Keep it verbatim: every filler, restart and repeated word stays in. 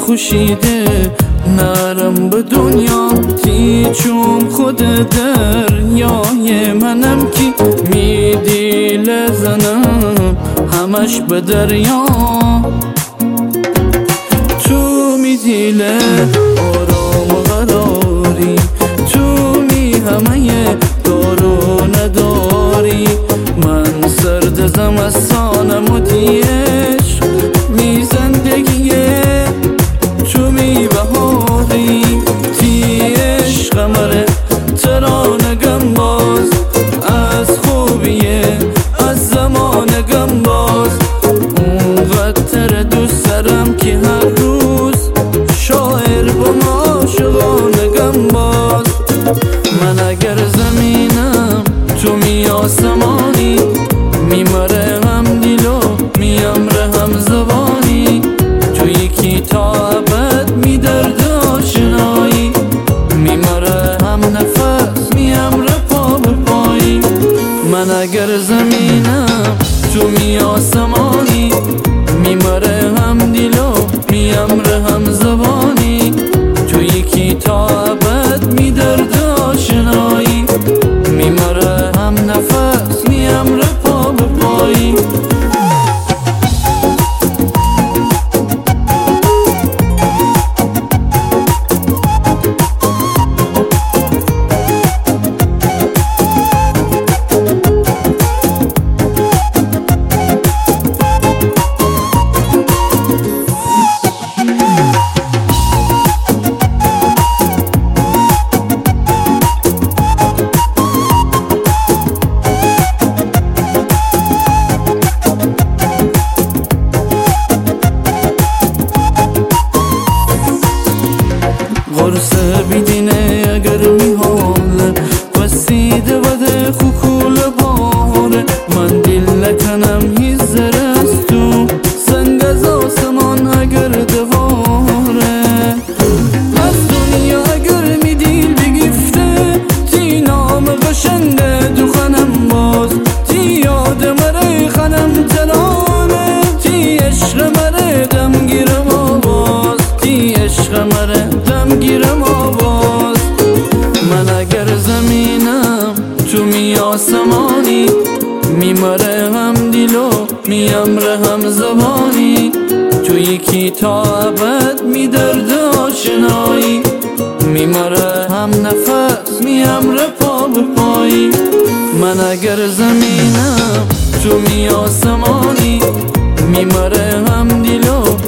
خوشیده نرم به دنیا تی چون خود دریای منم کی میدی لزنم همش به دریا تو میدی ل آرام و قراری تو می همه دارو نداری من سرد زمستانم و دیش می زندگیه تو می بهاری تی عشق مره ترانگم باز از خوبیه از زمانگم باز اونقدر دوست دارم که هر روز شاعر با ما شغانگم باز من اگر زمینم تو می آسمانی میمره هم دیلو میامره هم زبانی تو یکی تا ابد می درد آشنایی میمره هم نفس میامره پا به پایی من اگر زمینم تو می آسمانی میمره هم دیلو میامره هم زبانی تو یکی تا ابد می درد آشنایی میمره هم نفس میامره پا به پایی قرصه بیدینه اگر میحاله وسیده وده خوکول باره من دیل نکنم هیزر از تو سنگ از آسمان اگر دواره از دنیا اگر می دیل بگیفته تی نام قشنده دو خنم باز تی یاد مره خنم ترانه تی عشق مره دم گیرم آواز تی عشق مره گیرم آواز من اگر زمینم تو می آسمانی میمره هم دیلو میامره هم زبانی تو یکی تا ابد می درد آشنایی میمره هم نفس میامره پا به پایی من اگر زمینم تو می آسمانی میمره هم دیلو